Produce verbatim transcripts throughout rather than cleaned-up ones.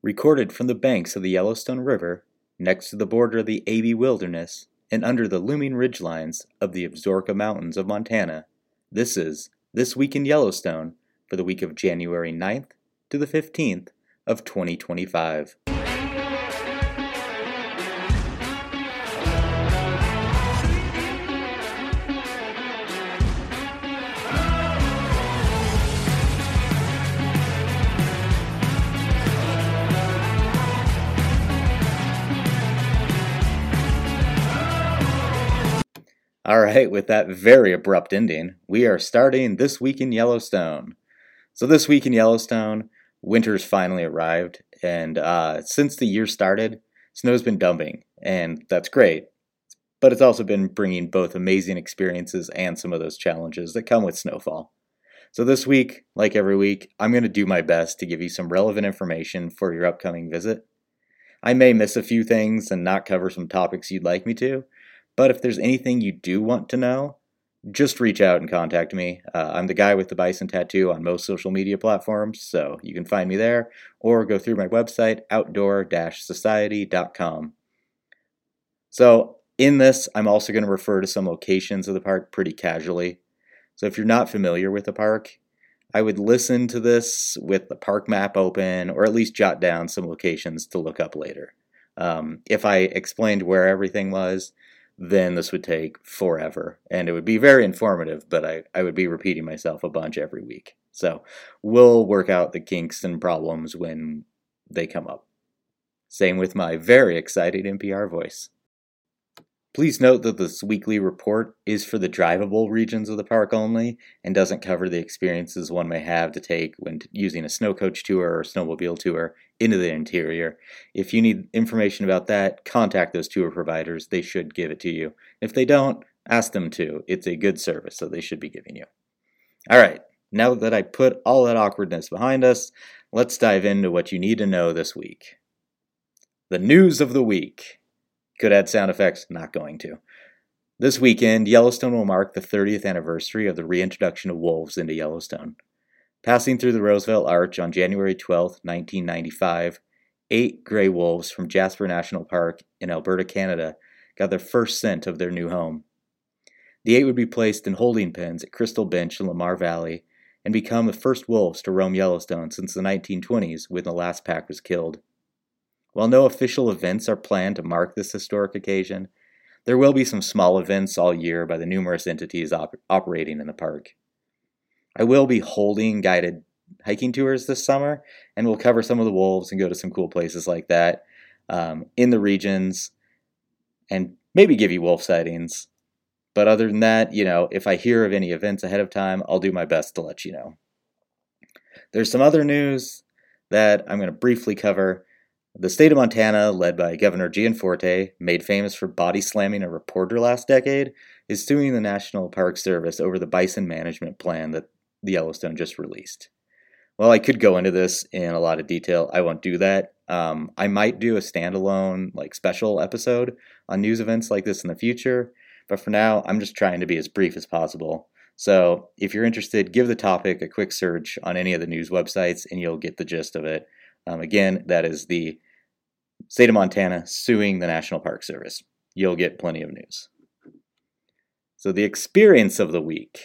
Recorded from the banks of the Yellowstone River, next to the border of the A B Wilderness, and under the looming ridgelines of the Absaroka Mountains of Montana, this is This Week in Yellowstone for the week of January ninth to the fifteenth of twenty twenty-five. Alright, with that very abrupt ending, we are starting This Week in Yellowstone. So this week in Yellowstone, winter's finally arrived, and uh, since the year started, snow's been dumping, and that's great. But it's also been bringing both amazing experiences and some of those challenges that come with snowfall. So this week, like every week, I'm going to do my best to give you some relevant information for your upcoming visit. I may miss a few things and not cover some topics you'd like me to, but if there's anything you do want to know, just reach out and contact me. Uh, I'm the guy with the bison tattoo on most social media platforms, so you can find me there, or go through my website, outdoor dash society dot com. So in this, I'm also going to refer to some locations of the park pretty casually. So if you're not familiar with the park, I would listen to this with the park map open, or at least jot down some locations to look up later. Um, if I explained where everything was, then this would take forever, and it would be very informative, but I, I would be repeating myself a bunch every week. So we'll work out the kinks and problems when they come up. Same with my very excited N P R voice. Please note that this weekly report is for the drivable regions of the park only, and doesn't cover the experiences one may have to take when using a snow coach tour or snowmobile tour into the interior. If you need information about that, contact those tour providers. They should give it to you. If they don't, ask them to. It's a good service, so they should be giving you. All right, now that I put all that awkwardness behind us, let's dive into what you need to know this week. The news of the week. Could add sound effects, not going to. This weekend, Yellowstone will mark the thirtieth anniversary of the reintroduction of wolves into Yellowstone. Passing through the Roosevelt Arch on January twelfth, nineteen ninety-five, eight gray wolves from Jasper National Park in Alberta, Canada, got their first scent of their new home. The eight would be placed in holding pens at Crystal Bench in Lamar Valley and become the first wolves to roam Yellowstone since the nineteen twenties, when the last pack was killed. While no official events are planned to mark this historic occasion, there will be some small events all year by the numerous entities op- operating in the park. I will be holding guided hiking tours this summer, and we'll cover some of the wolves and go to some cool places like that um, in the regions, and maybe give you wolf sightings. But other than that, you know, if I hear of any events ahead of time, I'll do my best to let you know. There's some other news that I'm going to briefly cover. The state of Montana, led by Governor Gianforte, made famous for body slamming a reporter last decade, is suing the National Park Service over the bison management plan that the Yellowstone just released. Well, I could go into this in a lot of detail. I won't do that. Um, I might do a standalone, like, special episode on news events like this in the future, but for now, I'm just trying to be as brief as possible. So if you're interested, give the topic a quick search on any of the news websites, and you'll get the gist of it. Um, again, that is the state of Montana suing the National Park Service. You'll get plenty of news. So the experience of the week.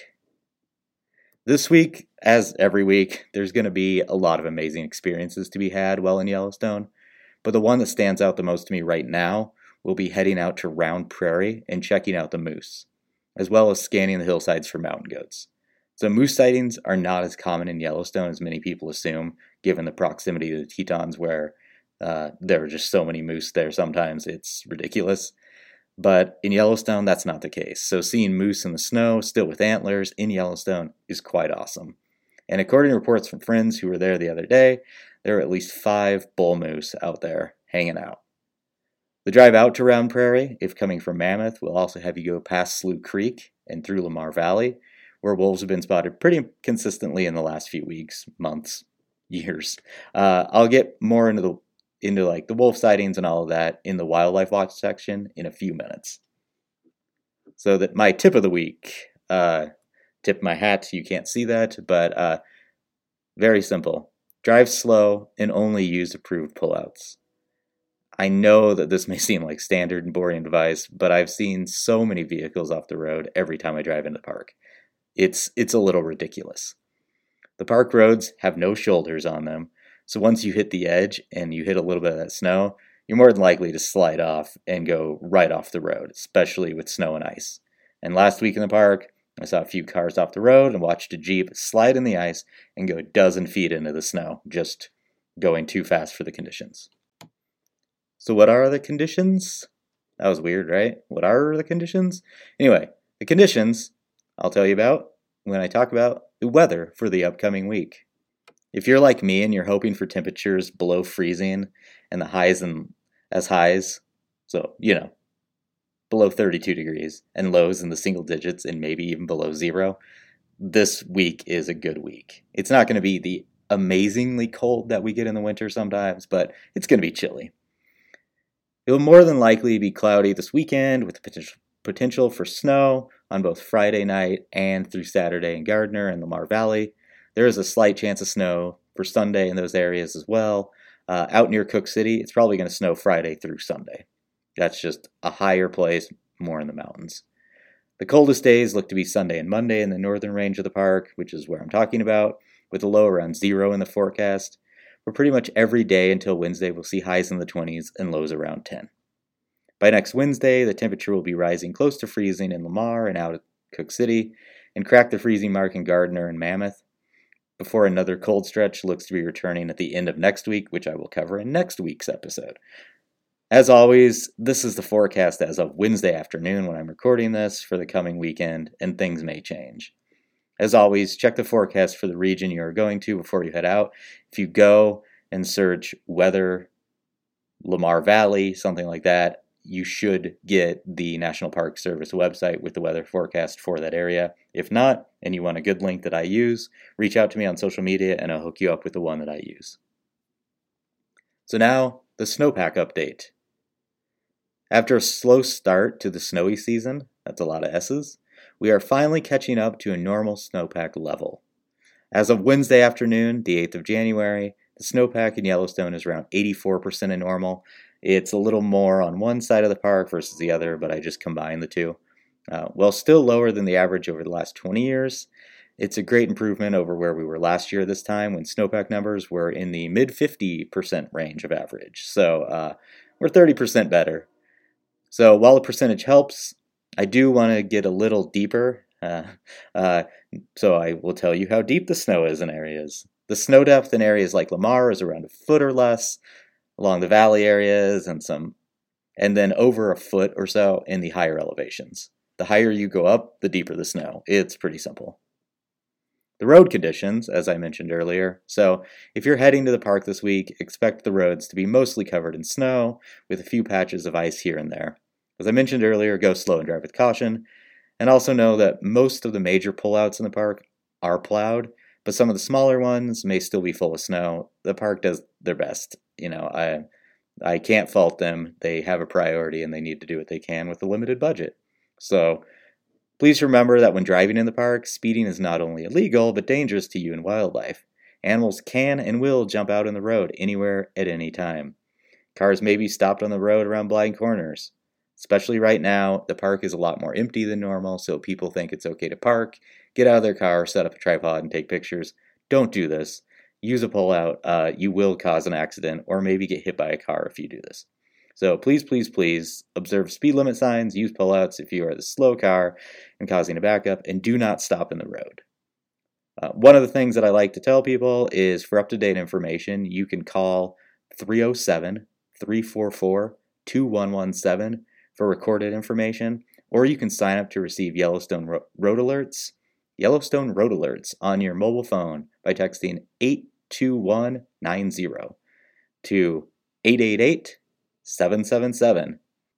This week, as every week, there's going to be a lot of amazing experiences to be had while in Yellowstone, but the one that stands out the most to me right now will be heading out to Round Prairie and checking out the moose, as well as scanning the hillsides for mountain goats. So moose sightings are not as common in Yellowstone as many people assume, given the proximity to the Tetons, where Uh, there are just so many moose there sometimes, it's ridiculous. But in Yellowstone, that's not the case. So seeing moose in the snow, still with antlers, in Yellowstone is quite awesome. And according to reports from friends who were there the other day, there are at least five bull moose out there hanging out. The drive out to Round Prairie, if coming from Mammoth, will also have you go past Slough Creek and through Lamar Valley, where wolves have been spotted pretty consistently in the last few weeks, months, years. Uh, I'll get more into the into like the wolf sightings and all of that in the Wildlife Watch section in a few minutes. So that my tip of the week, uh, tip my hat, you can't see that, but uh, very simple. Drive slow and only use approved pullouts. I know that this may seem like standard and boring advice, but I've seen so many vehicles off the road every time I drive into the park. It's, it's a little ridiculous. The park roads have no shoulders on them, so once you hit the edge and you hit a little bit of that snow, you're more than likely to slide off and go right off the road, especially with snow and ice. And last week in the park, I saw a few cars off the road and watched a Jeep slide in the ice and go a dozen feet into the snow, just going too fast for the conditions. So what are the conditions? That was weird, right? What are the conditions? Anyway, the conditions I'll tell you about when I talk about the weather for the upcoming week. If you're like me and you're hoping for temperatures below freezing and the highs and as highs, so, you know, below thirty-two degrees and lows in the single digits and maybe even below zero, this week is a good week. It's not going to be the amazingly cold that we get in the winter sometimes, but it's going to be chilly. It will more than likely be cloudy this weekend with potential potential for snow on both Friday night and through Saturday in Gardner and Lamar Valley. There is a slight chance of snow for Sunday in those areas as well. Uh, out near Cook City, it's probably going to snow Friday through Sunday. That's just a higher place, more in the mountains. The coldest days look to be Sunday and Monday in the northern range of the park, which is where I'm talking about, with a low around zero in the forecast. But pretty much every day until Wednesday, we'll see highs in the twenties and lows around ten. By next Wednesday, the temperature will be rising close to freezing in Lamar and out at Cook City, and crack the freezing mark in Gardner and Mammoth, before another cold stretch looks to be returning at the end of next week, which I will cover in next week's episode. As always, this is the forecast as of Wednesday afternoon when I'm recording this for the coming weekend, and things may change. As always, check the forecast for the region you are going to before you head out. If you go and search weather, Lamar Valley, something like that, you should get the National Park Service website with the weather forecast for that area. If not, and you want a good link that I use, reach out to me on social media and I'll hook you up with the one that I use. So now, the snowpack update. After a slow start to the snowy season, that's a lot of S's, we are finally catching up to a normal snowpack level. As of Wednesday afternoon, the eighth of January, the snowpack in Yellowstone is around eighty-four percent of normal. It's a little more on one side of the park versus the other, but I just combined the two. Uh, while still lower than the average over the last twenty years, it's a great improvement over where we were last year this time when snowpack numbers were in the mid fifty percent range of average. So uh, we're thirty percent better. So while the percentage helps, I do want to get a little deeper. Uh, uh, so I will tell you how deep the snow is in areas. The snow depth in areas like Lamar is around a foot or less, along the valley areas, and some, and then over a foot or so in the higher elevations. The higher you go up, the deeper the snow. It's pretty simple. The road conditions, as I mentioned earlier. So if you're heading to the park this week, expect the roads to be mostly covered in snow with a few patches of ice here and there. As I mentioned earlier, go slow and drive with caution. And also know that most of the major pullouts in the park are plowed, but some of the smaller ones may still be full of snow. The park does their best. You know, I I can't fault them. They have a priority and they need to do what they can with a limited budget. So please remember that when driving in the park, speeding is not only illegal, but dangerous to you and wildlife. Animals can and will jump out in the road anywhere at any time. Cars may be stopped on the road around blind corners. Especially right now, the park is a lot more empty than normal, so people think it's okay to park, get out of their car, set up a tripod, and take pictures. Don't do this. Use a pullout. Uh, you will cause an accident, or maybe get hit by a car if you do this. So please, please, please, observe speed limit signs, use pullouts if you are the slow car and causing a backup, and do not stop in the road. Uh, one of the things that I like to tell people is for up-to-date information, you can call three oh seven, three four four, two one one seven for recorded information, or you can sign up to receive Yellowstone ro- road alerts, Yellowstone road alerts on your mobile phone by texting eight two one nine zero to eight eight eight seven seven seven.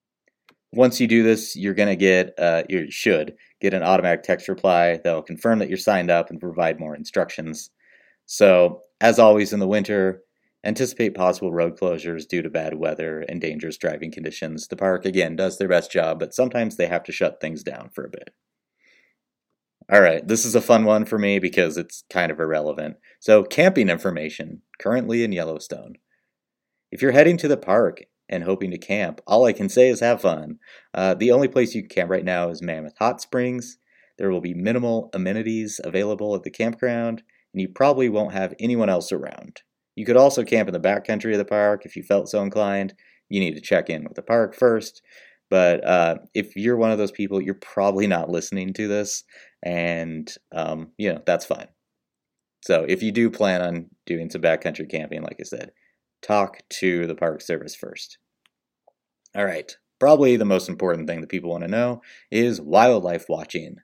Once you do this, you're going to get, uh, you should get an automatic text reply that will confirm that you're signed up and provide more instructions. So, as always in the winter, anticipate possible road closures due to bad weather and dangerous driving conditions. The park, again, does their best job, but sometimes they have to shut things down for a bit. All right, this is a fun one for me because it's kind of irrelevant. So, camping information. currently in Yellowstone. If you're heading to the park and hoping to camp, all I can say is have fun. Uh, the only place you can camp right now is Mammoth Hot Springs. There will be minimal amenities available at the campground, and you probably won't have anyone else around. You could also camp in the backcountry of the park if you felt so inclined. You need to check in with the park first. But uh, if you're one of those people, you're probably not listening to this, and um, you know, that's fine. So if you do plan on doing some backcountry camping, like I said, talk to the Park Service first. All right, probably the most important thing that people want to know is wildlife watching.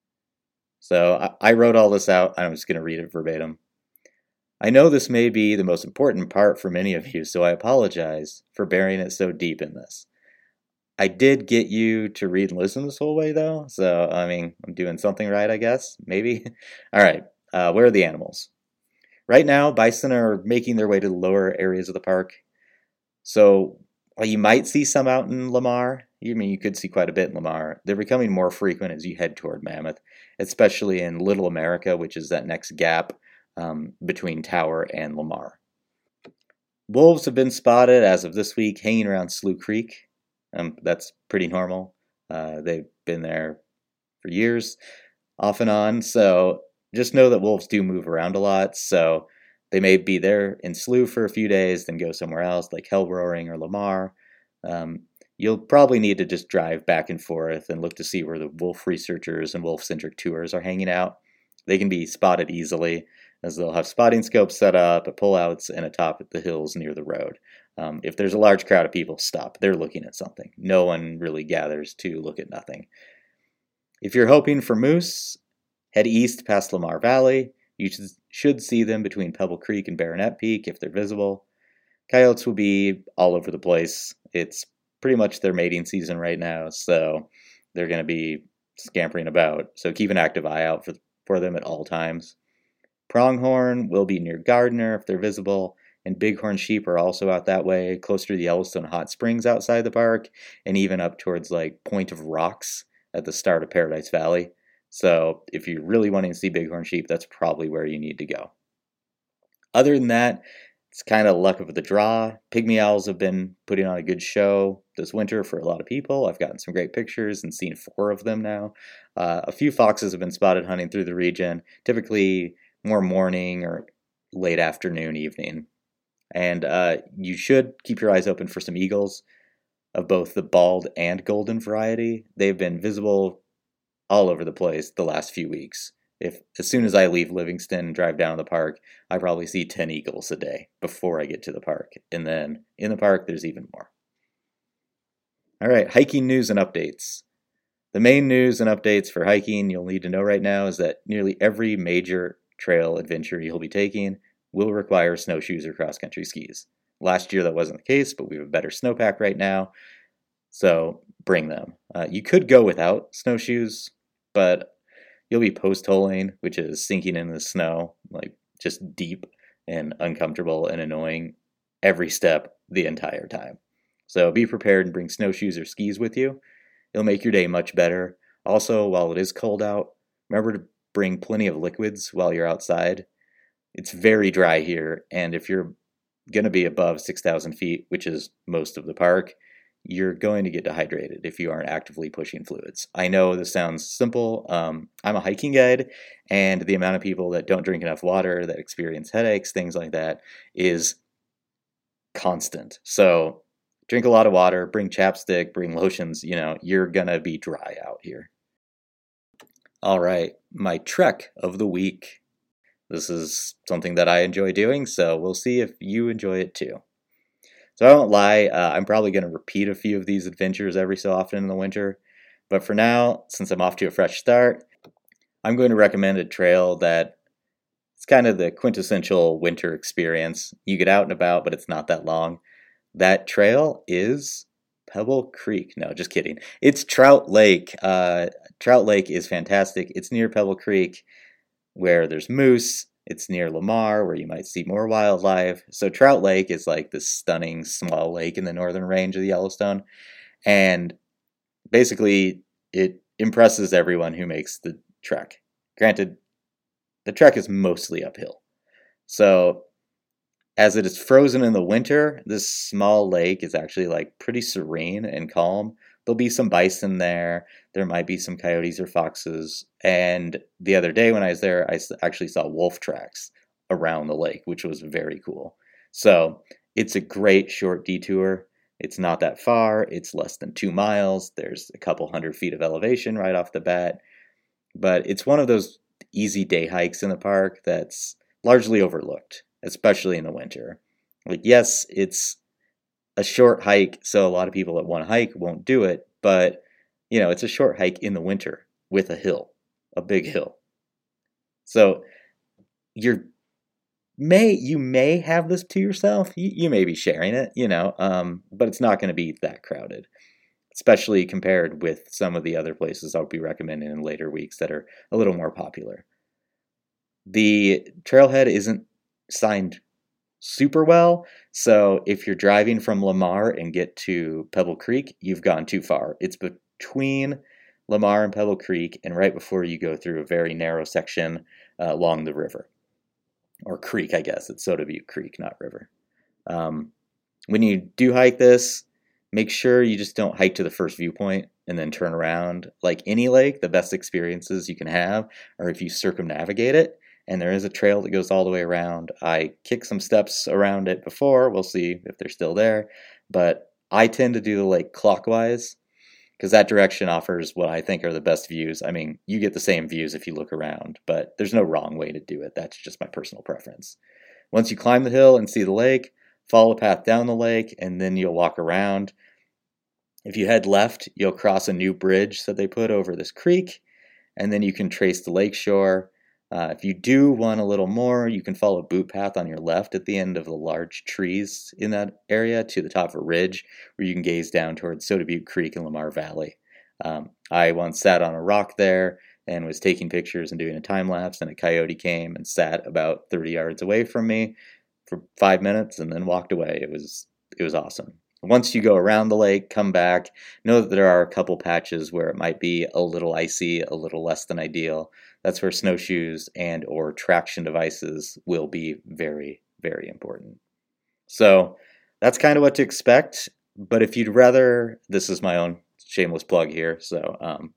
So I, I wrote all this out. I'm just going to read it verbatim. I know this may be the most important part for many of you, so I apologize for burying it so deep in this. I did get you to read and listen this whole way, though, so, I mean, I'm doing something right, I guess, maybe? All right, uh, where are the animals? Right now, bison are making their way to the lower areas of the park, so while you might see some out in Lamar, I mean, you could see quite a bit in Lamar, they're becoming more frequent as you head toward Mammoth, especially in Little America, which is that next gap um, between Tower and Lamar. Wolves have been spotted as of this week hanging around Slough Creek. Um, that's pretty normal. Uh, they've been there for years, off and on. So just know that wolves do move around a lot. So they may be there in Slough for a few days, then go somewhere else, like Hell Roaring or Lamar. Um, you'll probably need to just drive back and forth and look to see where the wolf researchers and wolf-centric tours are hanging out. They can be spotted easily, as they'll have spotting scopes set up at pullouts and atop the hills near the road. Um, if there's a large crowd of people, stop. They're looking at something. No one really gathers to look at nothing. If you're hoping for moose, head east past Lamar Valley. You should see them between Pebble Creek and Baronet Peak if they're visible. Coyotes will be all over the place. It's pretty much their mating season right now, so they're going to be scampering about. So keep an active eye out for, for them at all times. Pronghorn will be near Gardner if they're visible, and bighorn sheep are also out that way, closer to the Yellowstone Hot Springs outside the park, and even up towards like Point of Rocks at the start of Paradise Valley. So if you're really wanting to see bighorn sheep, that's probably where you need to go. Other than that, it's kind of luck of the draw. Pygmy owls have been putting on a good show this winter for a lot of people. I've gotten some great pictures and seen four of them now. Uh, a few foxes have been spotted hunting through the region, typically more morning or late afternoon, evening. And uh, you should keep your eyes open for some eagles of both the bald and golden variety. They've been visible all over the place the last few weeks. If as soon as I leave Livingston and drive down to the park, I probably see ten eagles a day before I get to the park. And then in the park, there's even more. All right, hiking news and updates. The main news and updates for hiking you'll need to know right now is that nearly every major trail adventure you'll be taking will require snowshoes or cross-country skis. Last year that wasn't the case, but we have a better snowpack right now, so bring them. Uh, you could go without snowshoes, but you'll be post-holing, which is sinking into the snow, like just deep and uncomfortable and annoying every step the entire time. So be prepared and bring snowshoes or skis with you. It'll make your day much better. Also, while it is cold out, remember to bring plenty of liquids while you're outside. It's very dry here, and if you're going to be above six thousand feet, which is most of the park, you're going to get dehydrated if you aren't actively pushing fluids. I know this sounds simple. Um, I'm a hiking guide, and the amount of people that don't drink enough water, that experience headaches, things like that, is constant. So drink a lot of water, bring chapstick, bring lotions. You know, you're going to be dry out here. All right, my trek of the week. This is something that I enjoy doing, so we'll see if you enjoy it too. So I won't lie, uh, I'm probably going to repeat a few of these adventures every so often in the winter, but for now, since I'm off to a fresh start, I'm going to recommend a trail that it's kind of the quintessential winter experience. You get out and about, but it's not that long. That trail is Pebble Creek. No, just kidding. It's Trout Lake. Uh, Trout Lake is fantastic. It's near Pebble Creek, where there's moose. It's near Lamar, where you might see more wildlife. So Trout Lake is like this stunning small lake in the northern range of the Yellowstone. And basically, it impresses everyone who makes the trek. Granted, the trek is mostly uphill. So as it is frozen in the winter, this small lake is actually like pretty serene and calm. There'll be some bison there. There might be some coyotes or foxes. And the other day when I was there, I actually saw wolf tracks around the lake, which was very cool. So it's a great short detour. It's not that far. It's less than two miles. There's a couple hundred feet of elevation right off the bat. But it's one of those easy day hikes in the park that's largely overlooked, especially in the winter. Like, yes, it's a short hike, so a lot of people that want to hike won't do it, but, you know, it's a short hike in the winter with a hill, a big hill. So you're may you may have this to yourself. You, you may be sharing it, you know, um, but it's not going to be that crowded, especially compared with some of the other places I'll be recommending in later weeks that are a little more popular. The trailhead isn't signed super well, so if you're driving from Lamar and get to Pebble Creek, you've gone too far. It's between Lamar and Pebble Creek, and right before you go through a very narrow section uh, along the river. Or creek, I guess. It's Soda Butte Creek, not river. Um, when you do hike this, make sure you just don't hike to the first viewpoint and then turn around. Like any lake, the best experiences you can have are if you circumnavigate it, and there is a trail that goes all the way around. I kicked some steps around it before. We'll see if they're still there. But I tend to do the lake clockwise, because that direction offers what I think are the best views. I mean, you get the same views if you look around, but there's no wrong way to do it. That's just my personal preference. Once you climb the hill and see the lake, follow the path down the lake, and then you'll walk around. If you head left, you'll cross a new bridge that they put over this creek, and then you can trace the lake shore. Uh, if you do want a little more, you can follow a boot path on your left at the end of the large trees in that area to the top of a ridge where you can gaze down towards Soda Butte Creek and Lamar Valley. Um, I once sat on a rock there and was taking pictures and doing a time lapse, and a coyote came and sat about thirty yards away from me for five minutes and then walked away. It was it was awesome. Once you go around the lake, come back, know that there are a couple patches where it might be a little icy, a little less than ideal. That's where snowshoes and or traction devices will be very, very important. So that's kind of what to expect. But if you'd rather, this is my own shameless plug here, so um,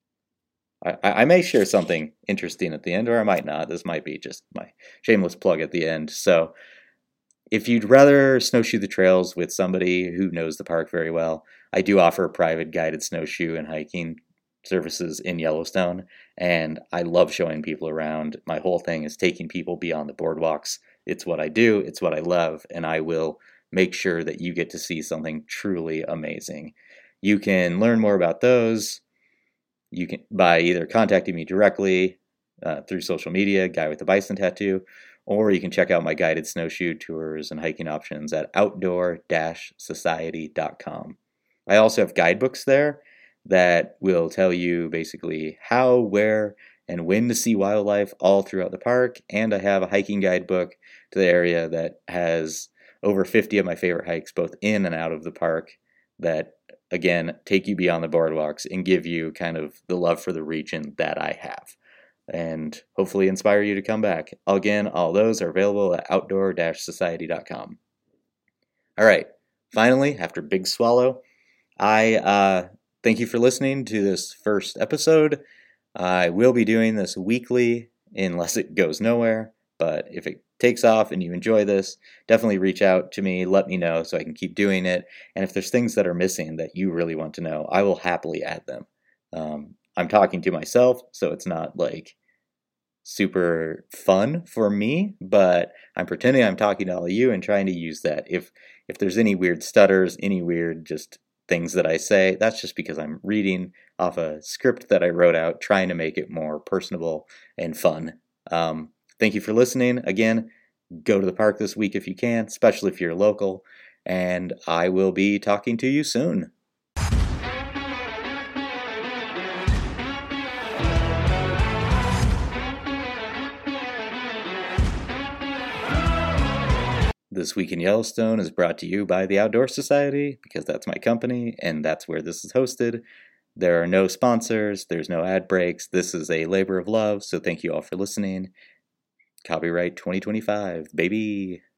I, I may share something interesting at the end, or I might not. This might be just my shameless plug at the end. So if you'd rather snowshoe the trails with somebody who knows the park very well, I do offer private guided snowshoe and hiking services in Yellowstone, and I love showing people around. My whole thing is taking people beyond the boardwalks. It's what I do, it's what I love, and I will make sure that you get to see something truly amazing. You can learn more about those you can by either contacting me directly uh, through social media, Guy with the Bison Tattoo, or you can check out my guided snowshoe tours and hiking options at outdoor dash society dot com. I also have guidebooks there that will tell you basically how, where, and when to see wildlife all throughout the park, and I have a hiking guidebook to the area that has over fifty of my favorite hikes both in and out of the park that, again, take you beyond the boardwalks and give you kind of the love for the region that I have, and hopefully inspire you to come back. Again, all those are available at outdoor dash society dot com. All right, finally, after Big Swallow, I uh, thank you for listening to this first episode. I will be doing this weekly unless it goes nowhere, but if it takes off and you enjoy this, definitely reach out to me, let me know so I can keep doing it, and if there's things that are missing that you really want to know, I will happily add them. Um, I'm talking to myself, so it's not like super fun for me, but I'm pretending I'm talking to all of you and trying to use that. If if there's any weird stutters, any weird just things that I say, that's just because I'm reading off a script that I wrote out, trying to make it more personable and fun. Um, thank you for listening. Again, go to the park this week if you can, especially if you're local, and I will be talking to you soon. This Week in Yellowstone is brought to you by the Outdoor Society, because that's my company, and that's where this is hosted. There are no sponsors, there's no ad breaks, this is a labor of love, so thank you all for listening. Copyright twenty twenty-five, baby!